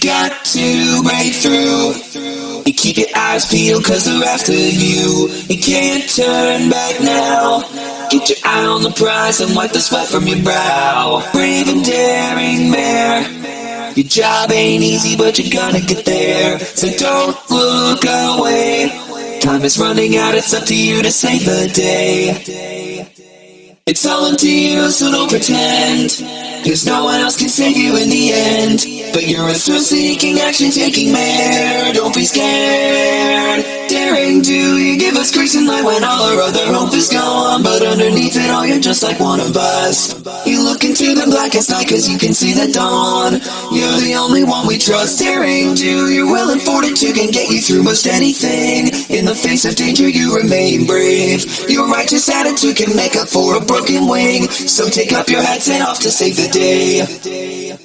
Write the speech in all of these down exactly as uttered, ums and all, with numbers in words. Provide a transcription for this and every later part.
got to break through. You keep your eyes peeled cause they're after you. You can't turn back now. Get your eye on the prize and wipe the sweat from your brow. Brave and daring mare, your job ain't easy but you're gonna get there. So don't look away. Time is running out, it's up to you to save the day. It's all up to you, so don't pretend, cause no one else can save you in the end. But you're a thrill-seeking, action-taking mare. Don't be scared. Daring do, you give us grace and light when all our other hope is gone. But underneath it all, you're just like one of us. You look into the blackest night cause you can see the dawn. You're the only one we trust. Daring do, your will and fortitude can get you through most anything. In the face of danger, you remain brave. Your righteous attitude can make up for a broken wing. So take up your hats and off to save the day.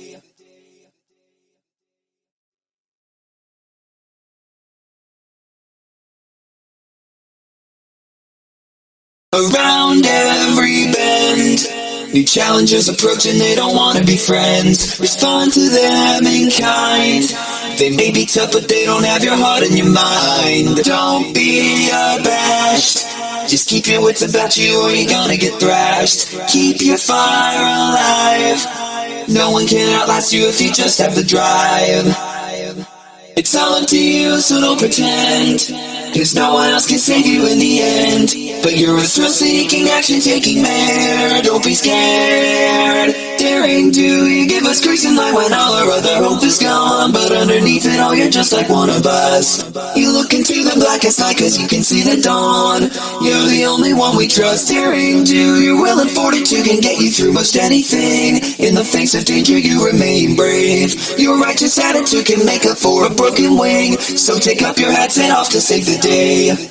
Around every bend, new challenges approach and they don't want to be friends. Respond to them in kind. They may be tough but they don't have your heart and your mind. Don't be abashed. Just keep your wits about you or you're gonna get thrashed. Keep your fire alive. No one can outlast you if you just have the drive. It's all up to you, so don't pretend, cause no one else can save you in the end. But you're a thrill-seeking, action-taking mare. Don't be scared. Daring do, you give us grace and light when all our other hope is gone. But underneath it all, you're just like one of us. You look into the blackest night cause you can see the dawn. You're the only one we trust. Daring do, your will and fortitude can get you through most anything. In the face of danger, you remain brave. Your righteous attitude can make up for a broken wing. So take up your hats and off to save the day.